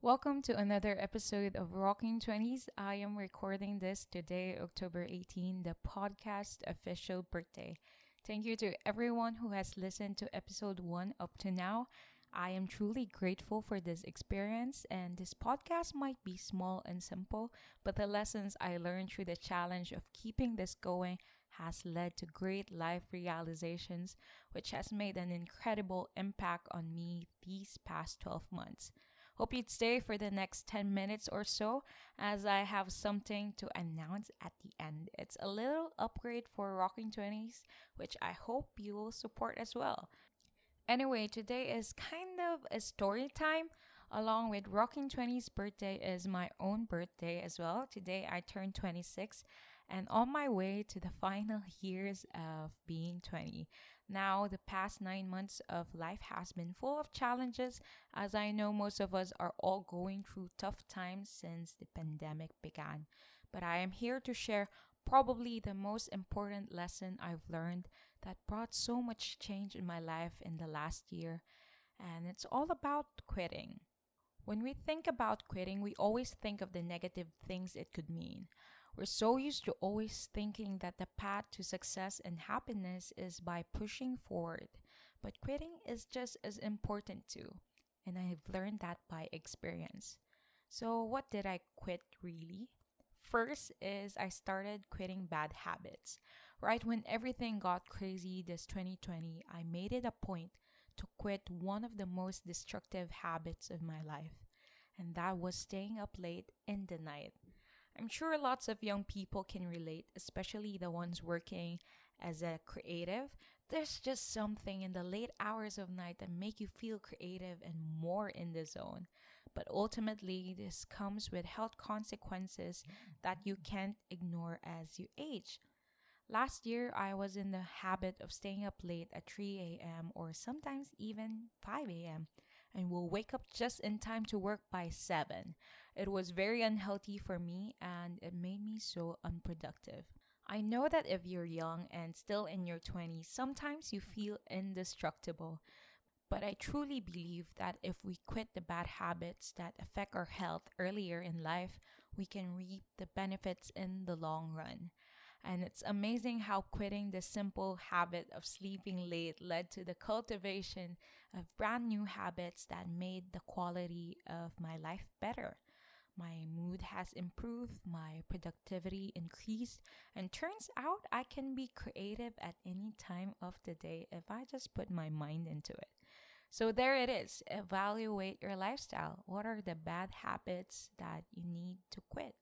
Welcome to another episode of Rocking 20s. I am recording this today, October 18, the podcast official birthday. Thank you to everyone who has listened to episode 1 up to now. I am truly grateful for this experience, and this podcast might be small and simple, but the lessons I learned through the challenge of keeping this going has led to great life realizations, which has made an incredible impact on me these past 12 months. Hope you'd stay for the next 10 minutes or so, as I have something to announce at the end. It's a little upgrade for Rocking 20s, which I hope you will support as well. Anyway, today is kind of a story time. Along with Rocking 20's birthday is my own birthday as well. Today I turned 26 and on my way to the final years of being 20. Now, the past 9 months of life has been full of challenges, as I know most of us are all going through tough times since the pandemic began. But I am here to share probably the most important lesson I've learned that brought so much change in my life in the last year, and it's all about quitting. When we think about quitting, we always think of the negative things it could mean. We're so used to always thinking that the path to success and happiness is by pushing forward, but quitting is just as important too, and I've learned that by experience. So, what did I quit really? First is I started quitting bad habits. Right when everything got crazy this 2020, I made it a point to quit one of the most destructive habits of my life, and that was staying up late in the night. I'm sure lots of young people can relate, especially the ones working as a creative. There's just something in the late hours of night that make you feel creative and more in the zone. But ultimately, this comes with health consequences that you can't ignore as you age. Last year, I was in the habit of staying up late at 3 a.m. or sometimes even 5 a.m. and will wake up just in time to work by 7. It was very unhealthy for me and it made me so unproductive. I know that if you're young and still in your 20s, sometimes you feel indestructible. But I truly believe that if we quit the bad habits that affect our health earlier in life, we can reap the benefits in the long run. And it's amazing how quitting the simple habit of sleeping late led to the cultivation of brand new habits that made the quality of my life better. My mood has improved, my productivity increased, and turns out I can be creative at any time of the day if I just put my mind into it. So there it is. Evaluate your lifestyle. What are the bad habits that you need to quit?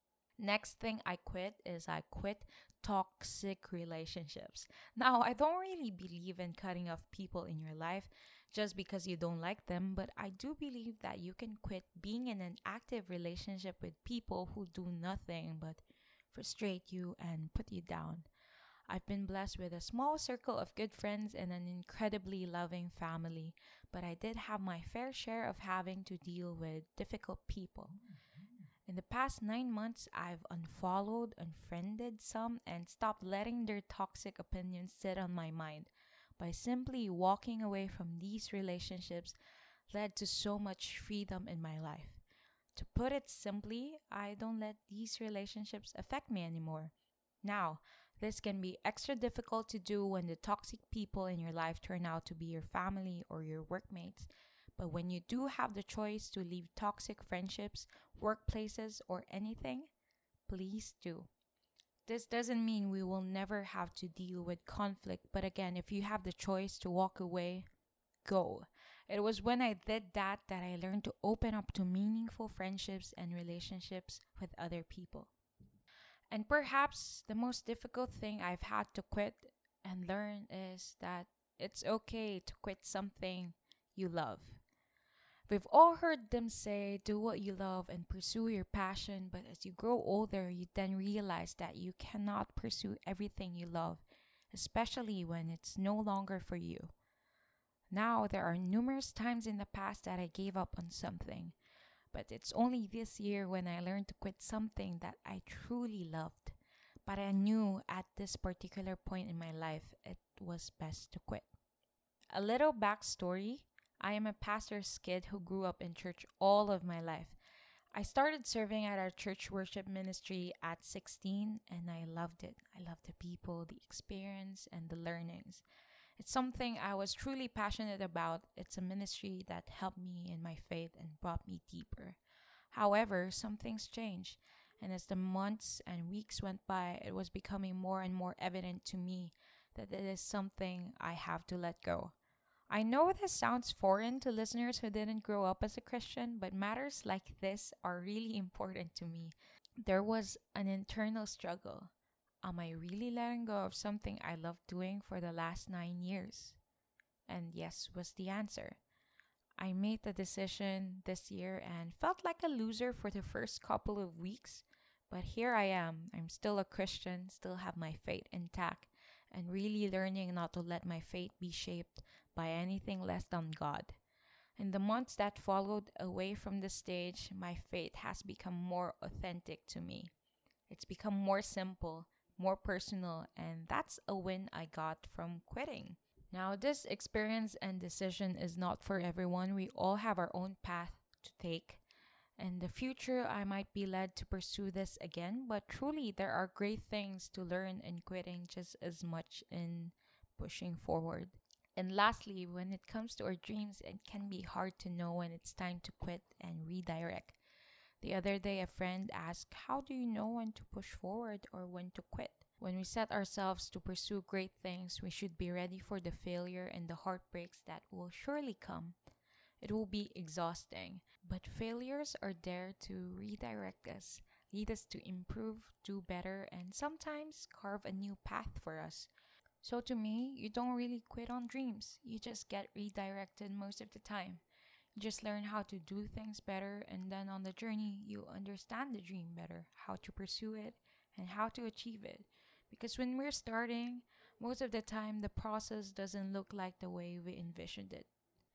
Next thing I quit is I quit toxic relationships. Now, I don't really believe in cutting off people in your life just because you don't like them, but I do believe that you can quit being in an active relationship with people who do nothing but frustrate you and put you down. I've been blessed with a small circle of good friends and an incredibly loving family, but I did have my fair share of having to deal with difficult people. In the past 9 months, I've unfollowed, unfriended some, and stopped letting their toxic opinions sit on my mind. By simply walking away from these relationships led to so much freedom in my life. To put it simply, I don't let these relationships affect me anymore. Now, this can be extra difficult to do when the toxic people in your life turn out to be your family or your workmates. But when you do have the choice to leave toxic friendships, workplaces, or anything, please do. This doesn't mean we will never have to deal with conflict, but again, if you have the choice to walk away, go. It was when I did that I learned to open up to meaningful friendships and relationships with other people. And perhaps the most difficult thing I've had to quit and learn is that it's okay to quit something you love. We've all heard them say, do what you love and pursue your passion, but as you grow older, you then realize that you cannot pursue everything you love, especially when it's no longer for you. Now, there are numerous times in the past that I gave up on something, but it's only this year when I learned to quit something that I truly loved. But I knew at this particular point in my life, it was best to quit. A little backstory. I am a pastor's kid who grew up in church all of my life. I started serving at our church worship ministry at 16 and I loved it. I loved the people, the experience, and the learnings. It's something I was truly passionate about. It's a ministry that helped me in my faith and brought me deeper. However, some things changed, and as the months and weeks went by, it was becoming more and more evident to me that it is something I have to let go. I know this sounds foreign to listeners who didn't grow up as a Christian, but matters like this are really important to me. There was an internal struggle. Am I really letting go of something I loved doing for the last 9 years? And yes was the answer. I made the decision this year and felt like a loser for the first couple of weeks. But here I am. I'm still a Christian, still have my faith intact, and really learning not to let my faith be shaped by anything less than God. In the months that followed away from the stage, my faith has become more authentic to me. It's become more simple, more personal, and that's a win I got from quitting. Now, this experience and decision is not for everyone. We all have our own path to take. In the future, I might be led to pursue this again, but truly, there are great things to learn in quitting just as much in pushing forward. And lastly, when it comes to our dreams, it can be hard to know when it's time to quit and redirect. The other day, a friend asked, "How do you know when to push forward or when to quit?" When we set ourselves to pursue great things, we should be ready for the failure and the heartbreaks that will surely come. It will be exhausting, but failures are there to redirect us, lead us to improve, do better, and sometimes carve a new path for us. So to me, you don't really quit on dreams. You just get redirected most of the time. You just learn how to do things better, and then on the journey, you understand the dream better, how to pursue it, and how to achieve it. Because when we're starting, most of the time the process doesn't look like the way we envisioned it.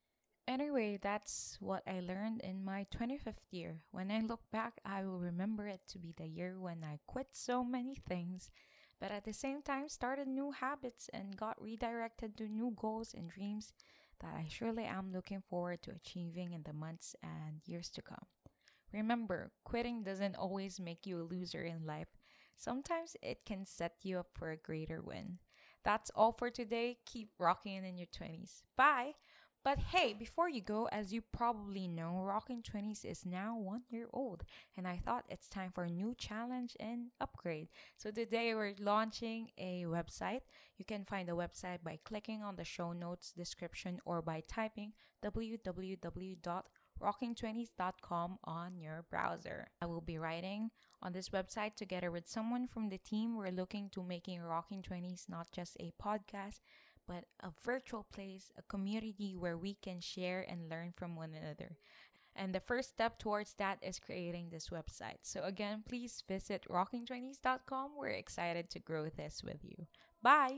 Anyway, that's what I learned in my 25th year. When I look back, I will remember it to be the year when I quit so many things, but at the same time started new habits and got redirected to new goals and dreams that I surely am looking forward to achieving in the months and years to come. Remember, quitting doesn't always make you a loser in life. Sometimes it can set you up for a greater win. That's all for today. Keep rocking in your 20s. Bye! But hey, before you go, as you probably know, Rocking 20s is now 1 year old, and I thought it's time for a new challenge and upgrade. So today we're launching a website. You can find the website by clicking on the show notes description or by typing www.rocking20s.com on your browser. I will be writing on this website together with someone from the team. We're looking to making Rocking 20s not just a podcast, but a virtual place, a community where we can share and learn from one another. And the first step towards that is creating this website. So again, please visit rocking20s.com. We're excited to grow this with you. Bye!